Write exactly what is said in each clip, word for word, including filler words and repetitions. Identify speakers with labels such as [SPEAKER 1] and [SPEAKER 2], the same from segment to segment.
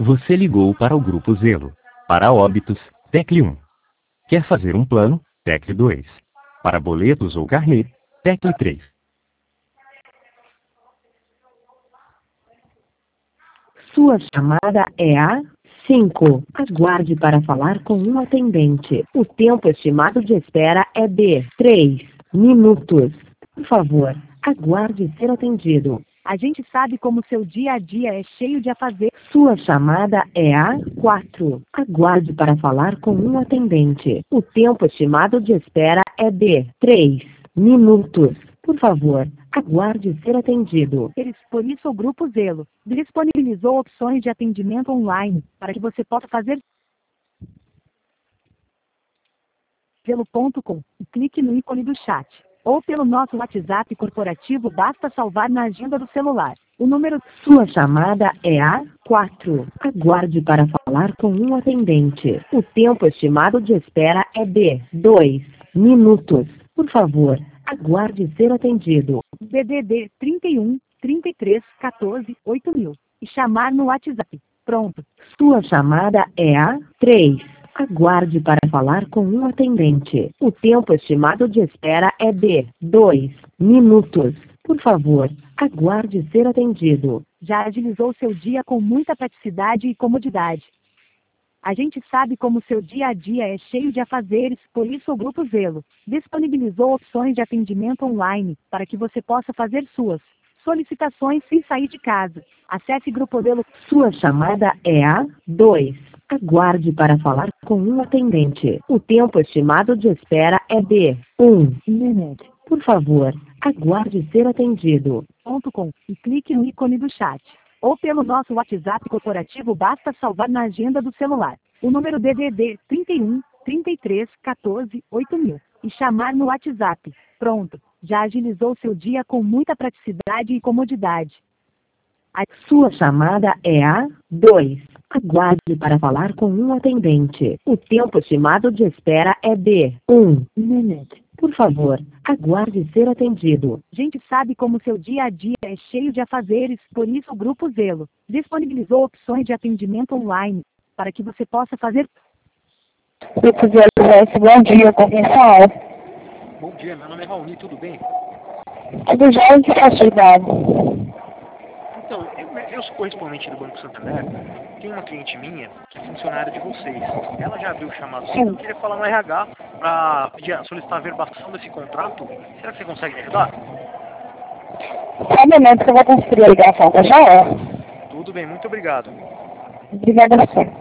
[SPEAKER 1] Você ligou para o Grupo Zelo. Para óbitos, tecle um. Quer fazer um plano? Tecle dois. Para boletos ou carnê, tecle três.
[SPEAKER 2] Sua chamada é a cinco. Aguarde para falar com um atendente. O tempo estimado de espera é de três minutos. Por favor, aguarde ser atendido.
[SPEAKER 3] A gente sabe como seu dia a dia é cheio de afazeres.
[SPEAKER 2] Sua chamada é a quatro. Aguarde para falar com um atendente. O tempo estimado de espera é de três minutos. Por favor, aguarde ser atendido.
[SPEAKER 3] Por isso o Grupo Zelo disponibilizou opções de atendimento online para que você possa fazer zelo ponto com e clique no ícone do chat. Ou pelo nosso WhatsApp corporativo, basta salvar na agenda do celular. O número...
[SPEAKER 2] Sua chamada é a quatro. Aguarde para falar com um atendente. O tempo estimado de espera é de dois minutos. Por favor, aguarde ser atendido.
[SPEAKER 3] D D D trinta e um, trinta e três, quatorze, oito mil. E chamar no WhatsApp. Pronto.
[SPEAKER 2] Sua chamada é a três. Aguarde para falar com um atendente. O tempo estimado de espera é de dois minutos. Por favor, aguarde ser atendido.
[SPEAKER 3] Já agilizou seu dia com muita praticidade e comodidade. A gente sabe como seu dia a dia é cheio de afazeres, por isso o Grupo Zelo disponibilizou opções de atendimento online para que você possa fazer suas solicitações sem sair de casa. Acesse Grupo Zelo.
[SPEAKER 2] Sua chamada é a dois. Aguarde para falar com um atendente. O tempo estimado de espera é de um minuto. Por favor, aguarde ser atendido.
[SPEAKER 3] .com e clique no ícone do chat. Ou pelo nosso WhatsApp corporativo, basta salvar na agenda do celular. O número D D D trinta e um, trinta e três, quatorze, oito mil. E chamar no WhatsApp. Pronto. Já agilizou seu dia com muita praticidade e comodidade.
[SPEAKER 2] A sua chamada é a dois. Aguarde para falar com um atendente. O tempo estimado de espera é de um minuto. Por favor, aguarde ser atendido.
[SPEAKER 3] A gente sabe como seu dia a dia é cheio de afazeres, por isso o Grupo Zelo disponibilizou opções de atendimento online para que você possa fazer...
[SPEAKER 4] Grupo Zelo, bom dia, com quem fala?
[SPEAKER 5] Bom dia, meu nome é Raoni, tudo bem?
[SPEAKER 4] Tudo já em que posso ajudar?
[SPEAKER 5] Então, eu, eu sou correspondente do Banco Santander, tem uma cliente minha que é funcionária de vocês. Ela já viu o chamado sim, eu queria falar no R H para solicitar a verbação desse contrato. Será que você consegue me ajudar?
[SPEAKER 4] Só um momento que eu vou transferir a ligação, tá já é?
[SPEAKER 5] Tudo bem, muito obrigado.
[SPEAKER 4] Obrigada a você.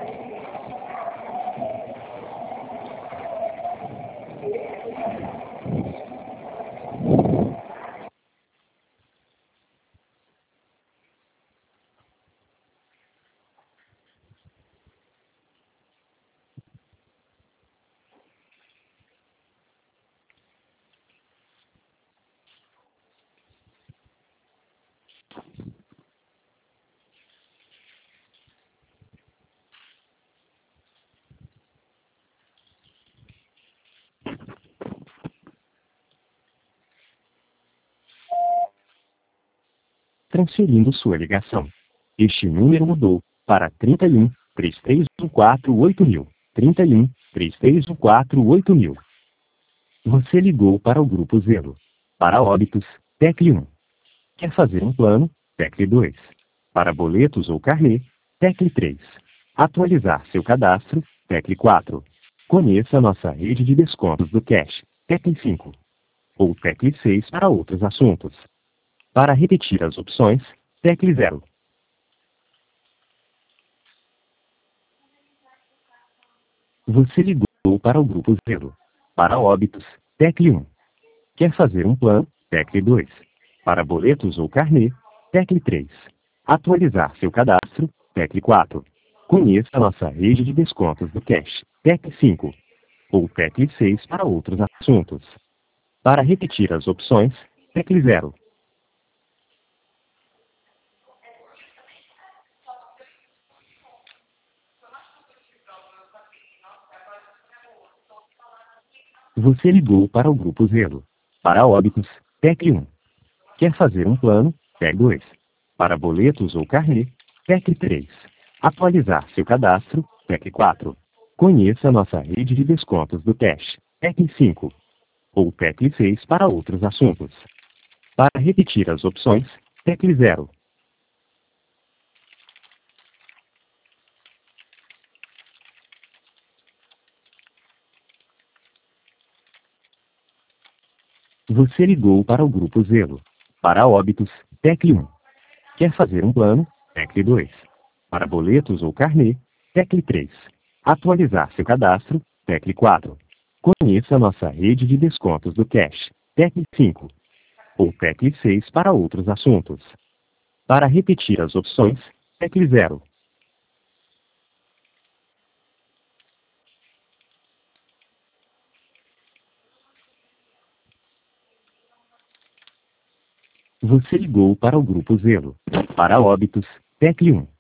[SPEAKER 1] Transferindo sua ligação. Este número mudou para trinta e um, três três um quatro, oito mil. trinta e um, três três um quatro, oito mil. Você ligou para o Grupo Zelo. Para óbitos, tecle um. Quer fazer um plano? Tecle dois. Para boletos ou carnê, tecle três. Atualizar seu cadastro, tecle quatro. Conheça nossa rede de descontos do Cash, tecle cinco. Ou tecle seis para outros assuntos. Para repetir as opções, tecle zero. Você ligou para o Grupo Zelo. Para óbitos, tecle um. Quer fazer um plano? Tecle dois. Para boletos ou carnê, tecle três. Atualizar seu cadastro, tecle quatro. Conheça nossa rede de descontos do Cash, tecle cinco. Ou tecle seis para outros assuntos. Para repetir as opções, tecle zero. Você ligou para o Grupo Zelo. Para óbitos, tecle um. Quer fazer um plano? Tecle dois. Para boletos ou carnê, tecle três. Atualizar seu cadastro, tecle quatro. Conheça nossa rede de descontos do Cash, tecle cinco. Ou tecle seis para outros assuntos. Para repetir as opções, tecle zero. Você ligou para o Grupo Zelo. Para óbitos, tecle um. Quer fazer um plano? Tecle dois. Para boletos ou carnê, tecle três. Atualizar seu cadastro, tecle quatro. Conheça nossa rede de descontos do Cash, tecle cinco. Ou tecle seis para outros assuntos. Para repetir as opções, tecle zero. Você ligou para o Grupo Zelo. Para óbitos, tecle um.